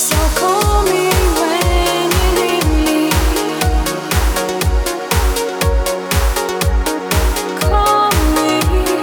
So call me when you need me. Call me.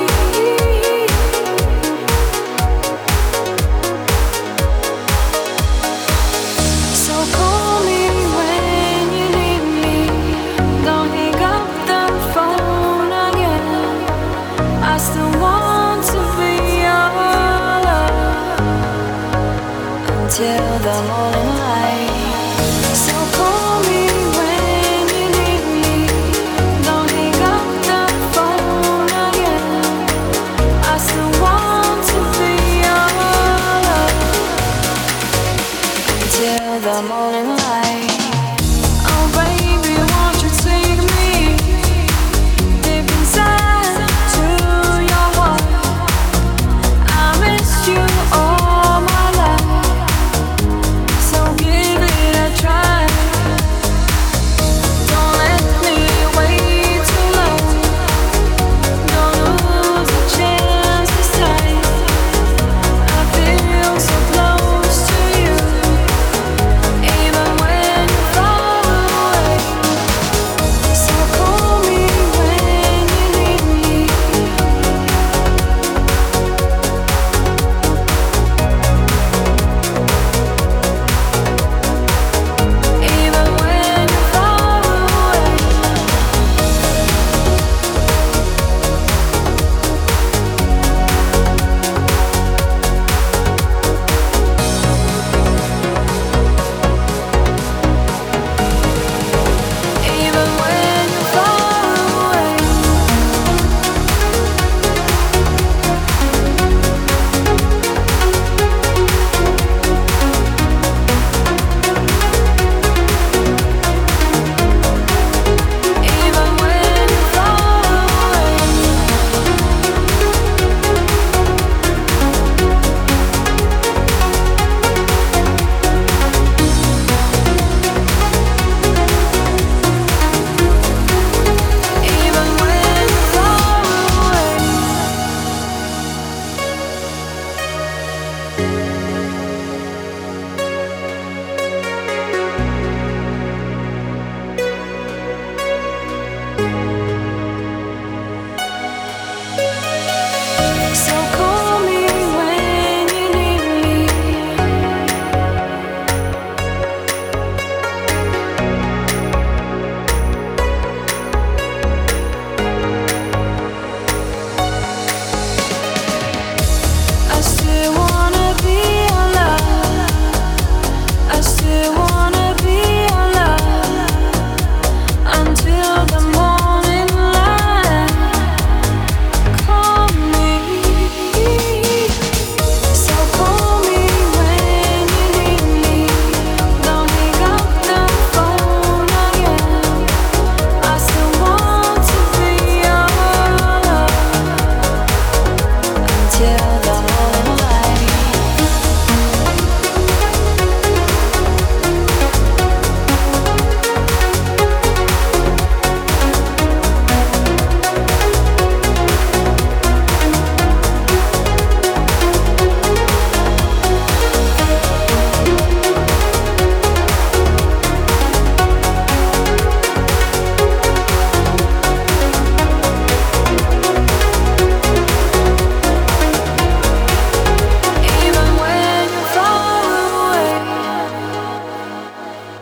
So call me when you need me. Don't hang up the phone again. I still want to be your love until the morning light. So call me when you need me. Don't hang up the phone again. I still want to be your love until the morning light.